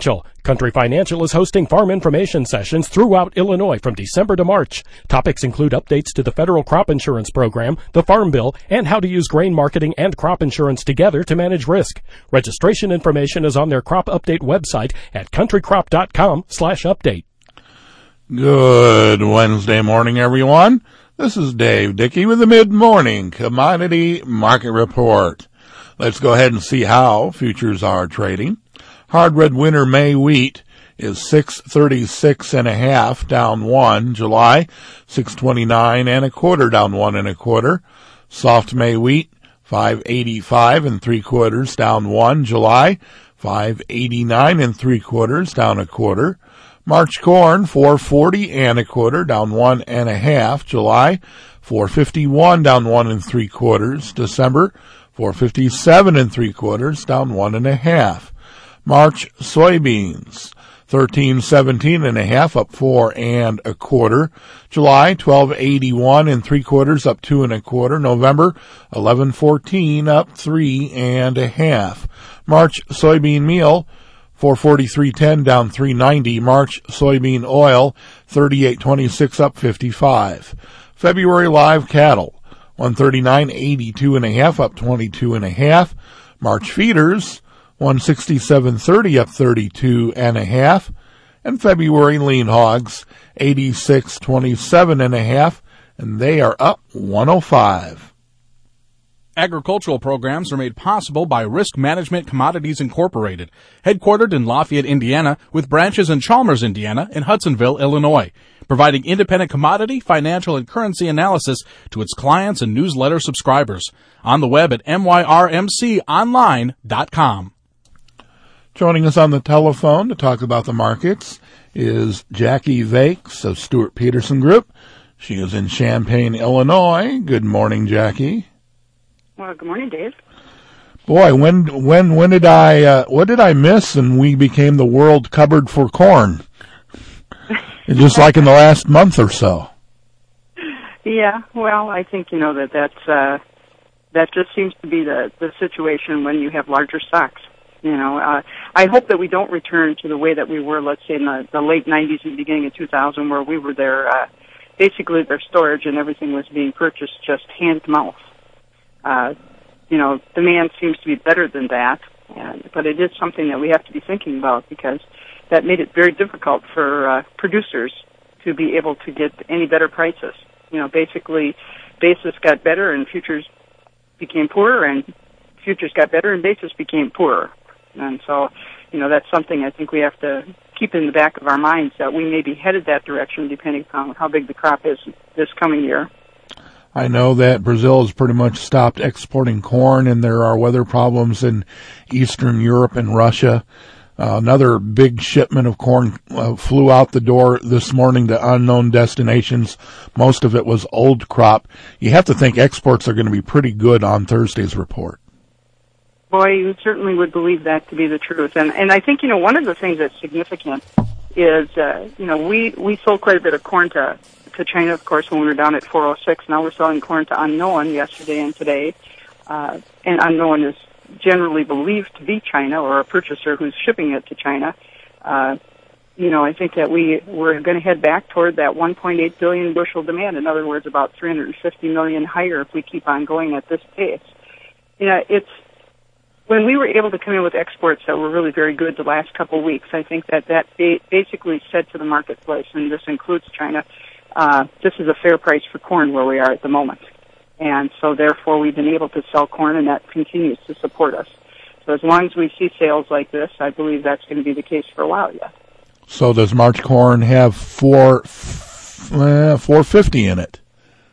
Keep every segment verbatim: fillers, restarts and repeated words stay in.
Financial. Country Financial is hosting farm information sessions throughout Illinois from December to March. Topics include updates to the federal crop insurance program, the Farm Bill, and how to use grain marketing and crop insurance together to manage risk. Registration information is on their crop update website at countrycrop.com slash update. Good Wednesday morning, everyone. This is Dave Dickey with the Mid-Morning Commodity Market Report. Let's go ahead and see how futures are trading. Hard red winter May wheat is six thirty-six and a half, down one. July six twenty-nine and a quarter, down one and a quarter. Soft May wheat five eighty-five and three quarters, down one. July five eighty-nine and three quarters, down a quarter. March corn four forty and a quarter, down one and a half. July four fifty-one, down one and three quarters. December four fifty-seven and three quarters, down one and a half. March soybeans thirteen seventeen and a half, up four and a quarter. July twelve eighty-one and three quarters, up two and a quarter. November eleven fourteen, up three and a half. March soybean meal four forty-three ten, down three ninety. March soybean oil thirty-eight twenty-six, up fifty-five. February live cattle one thirty-nine eighty-two and a half, up twenty-two and a half. March feeders one sixty-seven thirty, up thirty-two and a half. And February lean hogs eighty-six twenty-seven and a half, and they are up one oh five. Agricultural programs are made possible by Risk Management Commodities Incorporated, headquartered in Lafayette, Indiana, with branches in Chalmers, Indiana, and Hudsonville, Illinois, providing independent commodity, financial, and currency analysis to its clients and newsletter subscribers. On the web at m y r m c online dot com. Joining us on the telephone to talk about the markets is Jackie Vakes of Stewart Peterson Group. She is in Champaign, Illinois. Good morning, Jackie. Well, good morning, Dave. Boy, when when when did I uh, what did I miss and we became the world cupboard for corn? Just like in the last month or so. Yeah, well, I think you know that that's uh, that just seems to be the the situation when you have larger stocks. You know, uh, I hope that we don't return to the way that we were, let's say, in the, the late nineties and beginning of two thousand, where we were there, uh, basically their storage and everything was being purchased just hand to mouth. Uh, you know, demand seems to be better than that, and, but it is something that we have to be thinking about because that made it very difficult for uh, producers to be able to get any better prices. You know, basically, basis got better and futures became poorer, and futures got better and basis became poorer. And so, you know, that's something I think we have to keep in the back of our minds, that we may be headed that direction depending on how big the crop is this coming year. I know that Brazil has pretty much stopped exporting corn, and there are weather problems in Eastern Europe and Russia. Uh, another big shipment of corn uh, flew out the door this morning to unknown destinations. Most of it was old crop. You have to think exports are going to be pretty good on Thursday's report. Boy, you certainly would believe that to be the truth. And and I think, you know, one of the things that's significant is, uh, you know, we, we sold quite a bit of corn to to China, of course, when we were down at four oh six. Now we're selling corn to unknown yesterday and today. Uh, and unknown is generally believed to be China or a purchaser who's shipping it to China. Uh, you know, I think that we, we're going to head back toward that one point eight billion bushel demand. In other words, about three hundred fifty million higher if we keep on going at this pace. You know, it's, when we were able to come in with exports that were really very good the last couple of weeks, I think that that ba- basically said to the marketplace, and this includes China, uh, this is a fair price for corn where we are at the moment. And so therefore we've been able to sell corn, and that continues to support us. So as long as we see sales like this, I believe that's going to be the case for a while yet. So does March corn have four, uh, four fifty in it?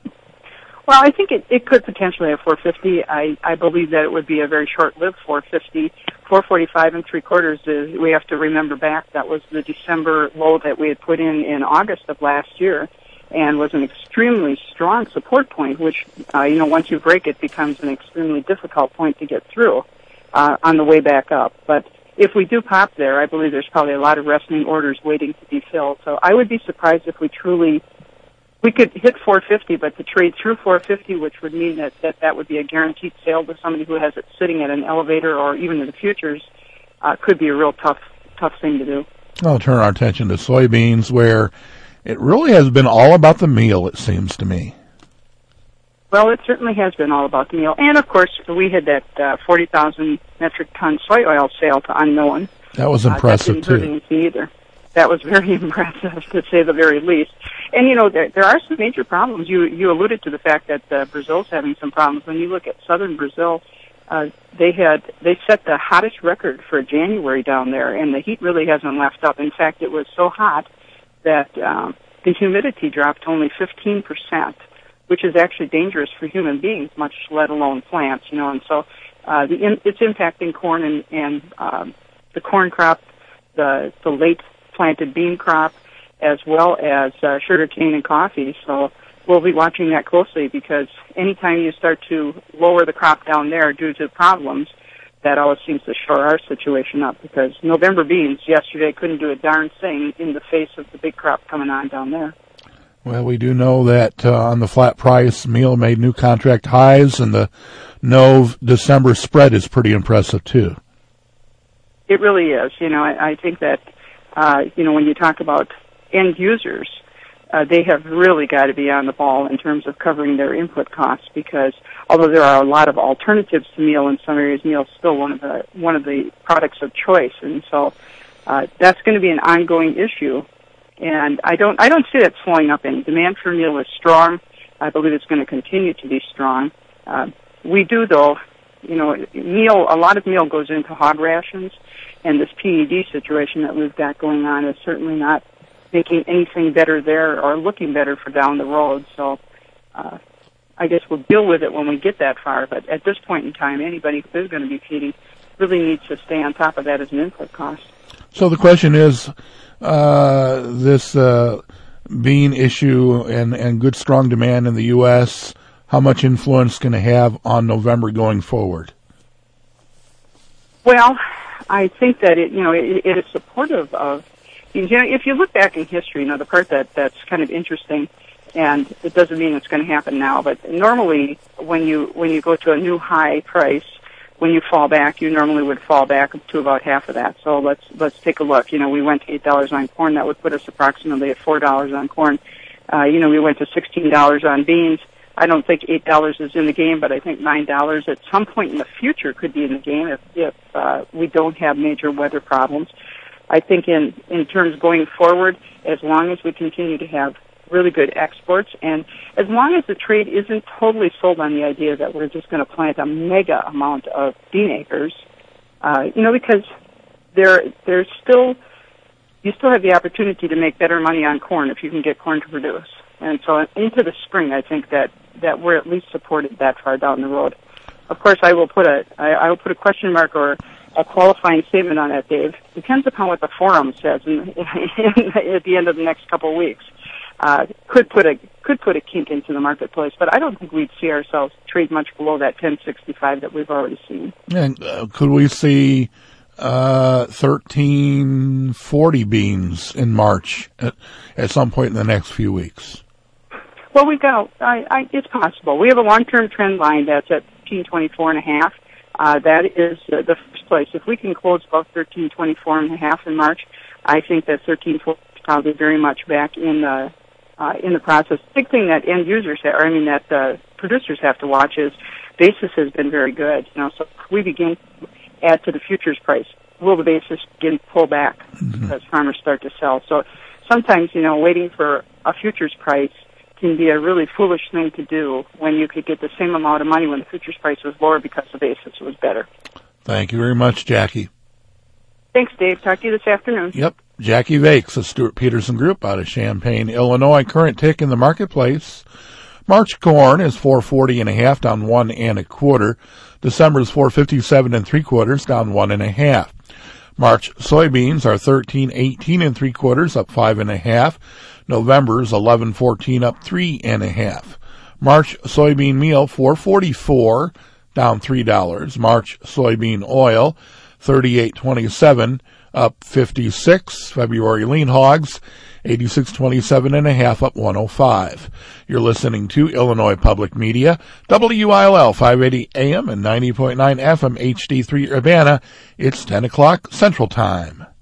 Well, I think it, it could potentially have four fifty. I, I believe that it would be a very short-lived four fifty. four forty-five and three quarters is, we have to remember back, that was the December low that we had put in in August of last year, and was an extremely strong support point, which, uh, you know, once you break it, becomes an extremely difficult point to get through uh, on the way back up. But if we do pop there, I believe there's probably a lot of resting orders waiting to be filled. So I would be surprised if we truly, we could hit four fifty, but to trade through four fifty, which would mean that, that that would be a guaranteed sale to somebody who has it sitting at an elevator or even in the futures, uh, could be a real tough tough thing to do. I'll turn our attention to soybeans, where it really has been all about the meal, it seems to me. Well, it certainly has been all about the meal. And, of course, we had that uh, forty thousand metric ton soy oil sale to unknown. That was impressive, uh, that didn't too. hurt anything either. That was very impressive, to say the very least. And, you know, there, there are some major problems. You you alluded to the fact that uh, Brazil's having some problems. When you look at southern Brazil, uh, they had they set the hottest record for January down there, and the heat really hasn't left up. In fact, it was so hot that um, the humidity dropped to only fifteen percent, which is actually dangerous for human beings, much let alone plants, you know. And so uh, the in, it's impacting corn and, and um, the corn crop, the, the late planted bean crop, as well as uh, sugarcane and coffee. So we'll be watching that closely, because anytime you start to lower the crop down there due to problems, that always seems to shore our situation up, because November beans yesterday couldn't do a darn thing in the face of the big crop coming on down there. Well, we do know that uh, on the flat price, meal made new contract highs, and the Nove December spread is pretty impressive, too. It really is. You know, I, I think that, uh, you know, when you talk about end users, uh, they have really got to be on the ball in terms of covering their input costs, because although there are a lot of alternatives to meal in some areas, meal is still one of the one of the products of choice, and so uh, that's going to be an ongoing issue. And I don't I don't see that slowing up any. Demand for meal is strong. I believe it's going to continue to be strong. Uh, we do, though, you know, meal. A lot of meal goes into hog rations, and this P E D situation that we've got going on is certainly not making anything better there or looking better for down the road. So uh, I guess we'll deal with it when we get that far. But at this point in time, anybody who is going to be feeding really needs to stay on top of that as an input cost. So the question is, uh, this uh, bean issue and, and good, strong demand in the U S, how much influence can it have on November going forward? Well, I think that it, you know, it, it is supportive of, you know, if you look back in history, you know, the part that, that's kind of interesting, and it doesn't mean it's going to happen now, but normally when you, when you go to a new high price, when you fall back, you normally would fall back to about half of that. So let's, let's take a look. You know, we went to eight dollars on corn. That would put us approximately at four dollars on corn. Uh, you know, we went to sixteen dollars on beans. I don't think eight dollars is in the game, but I think nine dollars at some point in the future could be in the game if, if uh, we don't have major weather problems. I think in, in terms going forward, as long as we continue to have really good exports, and as long as the trade isn't totally sold on the idea that we're just going to plant a mega amount of bean acres, uh, you know, because there, there's still, you still have the opportunity to make better money on corn if you can get corn to produce. And so into the spring, I think that, that we're at least supported that far down the road. Of course, I will put a, I, I will put a question mark or a qualifying statement on that, Dave. Depends upon what the forum says in, in, at the end of the next couple of weeks. Uh, could put a could put a kink into the marketplace, but I don't think we'd see ourselves trade much below that ten sixty-five that we've already seen. And uh, could we see uh, thirteen forty beans in March at, at some point in the next few weeks? Well, we've got. A, I, I, it's possible. We have a long-term trend line that's at thirteen twenty-four and a half. Uh, that is uh, the first place. If we can close above thirteen twenty-four and a half in March, I think that thirteen forty is probably very much back in the. Uh, in the process. Big thing that end users, have, or I mean that uh, producers have to watch is basis has been very good. You know, so if we begin to add to the futures price, will the basis begin to pull back mm-hmm. as farmers start to sell? So sometimes, you know, waiting for a futures price can be a really foolish thing to do when you could get the same amount of money when the futures price was lower because the basis was better. Thank you very much, Jackie. Thanks, Dave. Talk to you this afternoon. Yep. Jackie Vakes of Stuart Peterson Group out of Champaign, Illinois. Current tick in the marketplace. March corn is four forty and a half, down one and a quarter. December is four fifty-seven and three quarters, down one and a half. March soybeans are thirteen eighteen and three quarters, up five and a half. November is eleven fourteen, up three and a half. March soybean meal four forty-four, down three dollars. March soybean oil thirty-eight twenty-seven, up fifty-six. February lean hogs, eighty-six twenty-seven and a half, up one oh five. You're listening to Illinois Public Media, W I L L five eighty A M and ninety point nine F M H D three Urbana. It's ten o'clock Central Time.